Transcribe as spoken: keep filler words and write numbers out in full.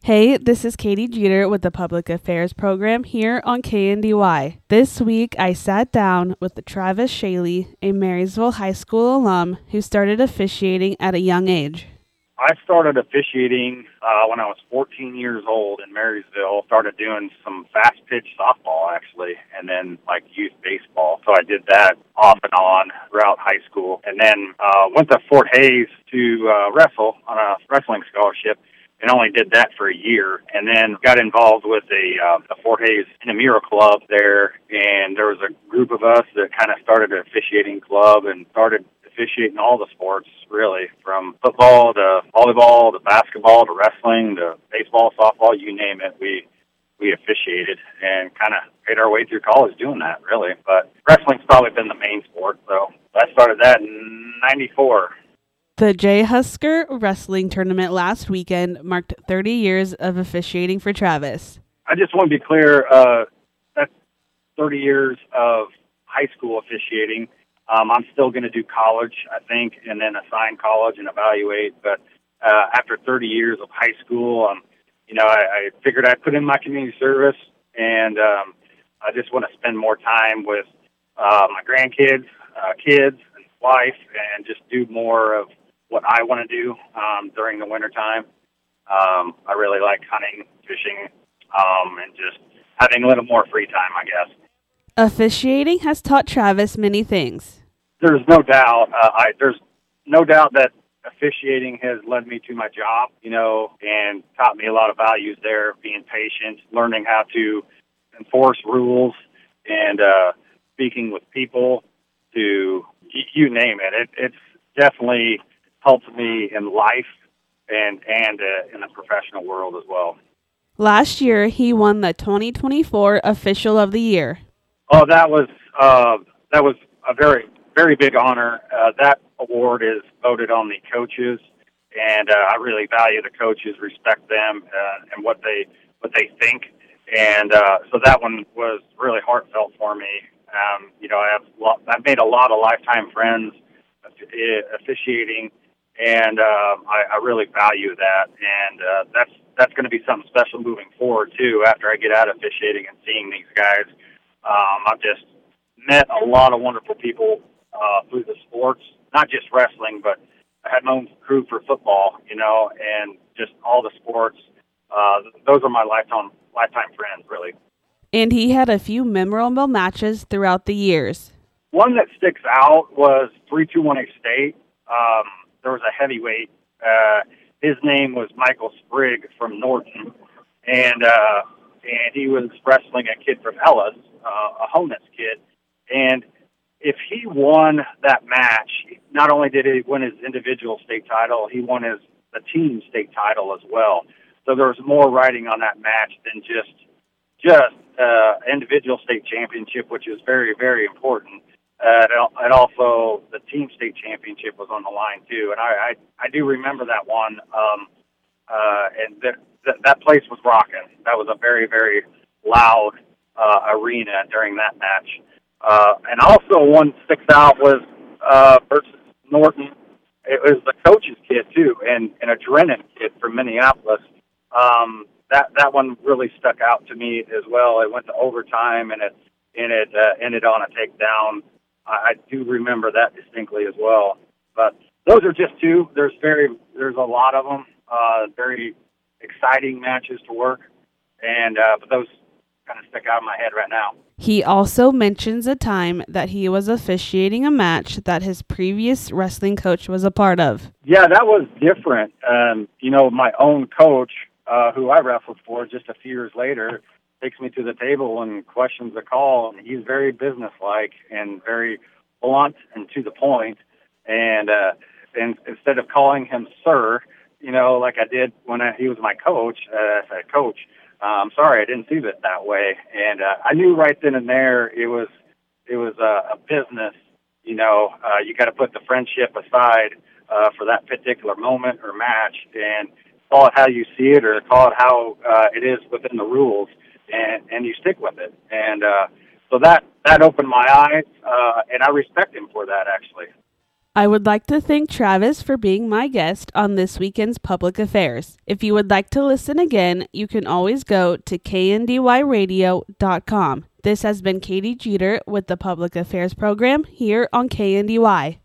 Hey, this is Katie Jeter with the Public Affairs Program here on K N D Y. This week, I sat down with Travis Shaley, a Marysville High School alum who started officiating at a young age. I started officiating uh, when I was fourteen years old in Marysville. Started doing some fast pitch softball, actually, and then like youth baseball. So I did that off and on throughout high school. And then uh, went to Fort Hays to uh, wrestle on a wrestling scholarship. And only did that for a year, and then got involved with a, uh, the Fort Hays Intramural Club there, and there was a group of us that kind of started an officiating club and started officiating all the sports, really, from football to volleyball to basketball to wrestling to baseball, softball, you name it. We we officiated and kind of made our way through college doing that, really. But wrestling's probably been the main sport, so I started that in ninety-four. The Jay Husker Wrestling Tournament last weekend marked thirty years of officiating for Travis. I just want to be clear, uh, that's thirty years of high school officiating. Um, I'm still going to do college, I think, and then assign college and evaluate. But uh, after thirty years of high school, um, you know, I, I figured I'd put in my community service, and um, I just want to spend more time with uh, my grandkids, uh, kids, and wife, and just do more of what I want to do um, during the wintertime. Um, I really like hunting, fishing, um, and just having a little more free time, I guess. Officiating has taught Travis many things. There's no doubt. Uh, I, there's no doubt that officiating has led me to my job, you know, and taught me a lot of values there, being patient, learning how to enforce rules, and uh, speaking with people to, you name it. it it's definitely helped me in life and and uh, in the professional world as well. Last year, he won the twenty twenty-four Official of the Year. Oh, that was uh, that was a very very big honor. Uh, that award is voted on the coaches, and uh, I really value the coaches, respect them, uh, and what they what they think. And uh, so that one was really heartfelt for me. Um, you know, I have I've made a lot of lifetime friends officiating. And uh, I, I really value that, and uh, that's that's going to be something special moving forward too. After I get out of officiating and seeing these guys, um, I've just met a lot of wonderful people uh, through the sports, not just wrestling, but I had my own crew for football, you know, and just all the sports. Uh, those are my lifetime lifetime friends, really. And he had a few memorable matches throughout the years. One that sticks out was three two one A State. Um, There was a heavyweight. Uh, his name was Michael Sprigg from Norton, and uh, and he was wrestling a kid from Ellis, uh, a Honus kid. And if he won that match, not only did he win his individual state title, he won his the team state title as well. So there was more riding on that match than just just uh, individual state championship, which is very very important. Uh, and also the team state championship was on the line too, and I I, I do remember that one. Um, uh, and th- th- that place was rocking. That was a very very loud uh, arena during that match. Uh, and also one sticks out was uh, versus Norton. It was the coach's kid too, and and a Drennan kid from Minneapolis. Um, that that one really stuck out to me as well. It went to overtime, and it and it uh, ended on a takedown. I do remember that distinctly as well. But those are just two. There's very, there's a lot of them. Uh, very exciting matches to work, and uh, but those kind of stick out in my head right now. He also mentions a time that he was officiating a match that his previous wrestling coach was a part of. Yeah, that was different. Um, you know, my own coach, uh, who I wrestled for just a few years later, takes me to the table and questions the call, and he's very businesslike and very blunt and to the point. And uh, and instead of calling him sir, you know, like I did when I, he was my coach, uh, I said, Coach, uh, I'm sorry, I didn't see it that way. And uh, I knew right then and there it was it was a, a business. You know, uh, you got to put the friendship aside uh, for that particular moment or match, and call it how you see it, or call it how uh, it is within the rules. And, and you stick with it. And uh, so that, that opened my eyes, uh, and I respect him for that, actually. I would like to thank Travis for being my guest on this weekend's Public Affairs. If you would like to listen again, you can always go to K N D Y radio dot com. This has been Katie Jeter with the Public Affairs program here on K N D Y.